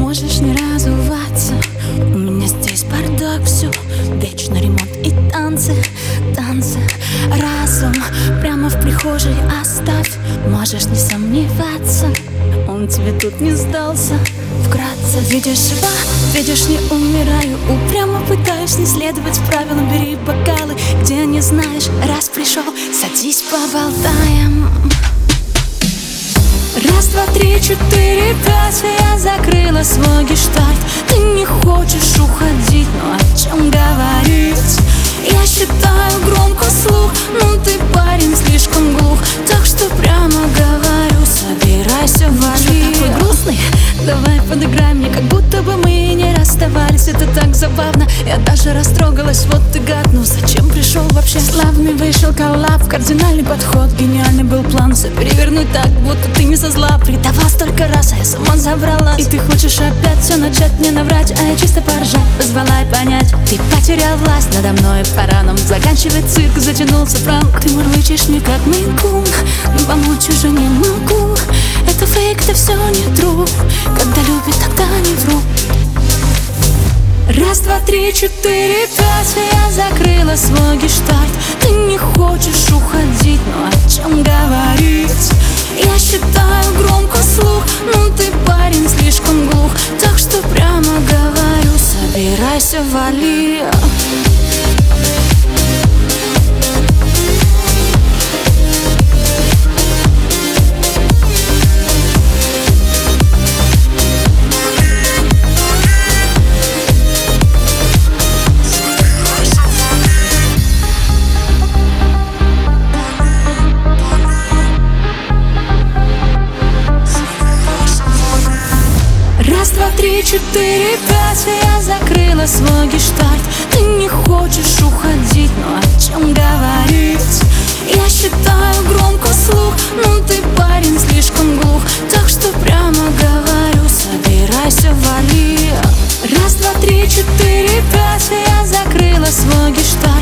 можешь не разуваться. У меня здесь бардак, все вечно ремонт и танцы, танцы. Разум прямо в прихожей оставь, можешь не сомневаться, он тебе тут не сдался. Вкратце, видишь, жива, видишь, не умираю. Упрямо пытаюсь не следовать правилам. Бери бокалы, где не знаешь. Раз пришел, садись, поболтаем. Раз, два, три, четыре, пять. Я закрыла свой гештальт. Ты не хочешь уходить, но о чем говорить? Я считаю громко слух, но ты, парень, слишком глух. Так что прямо говорю, собирайся, вали. Что такой грустный? Давай подыграй мне, как будто бы мы и не расставались. Это так забавно, я даже растрогалась. Вот ты гад, ну зачем пришел вообще? Славный вышел коллаб, кардинальный подход. Гениальный был план, все перевернуть так, будто ты не со зла. Предавал столько раз, а я сама забралась. И ты хочешь опять все начать мне наврать, а я чисто поржать позвала и понять. Ты потерял власть надо мной, пора нам заканчивать цирк. Затянулся пранк, ты мурлычешь мне как мейн-кун, но помочь уже не могу. Это фейк, это все не true. Когда любят, тогда не вру. Раз, два, три, четыре, пять. Я закрыла свой гештальт. Ты не хочешь уходить, но о чем говорить? Я считаю громко слух, но ты, парень, слишком глух. Так что прямо говорю, собирайся, вали. Раз, два, три, четыре, пять. Я закрыла свой гештальт. Ты не хочешь уходить, но о чем говорить? Я считаю громко слух, но ты, парень, слишком глух. Так что прямо говорю, собирайся, вали. Раз, два, три, четыре, пять. Я закрыла свой гештальт.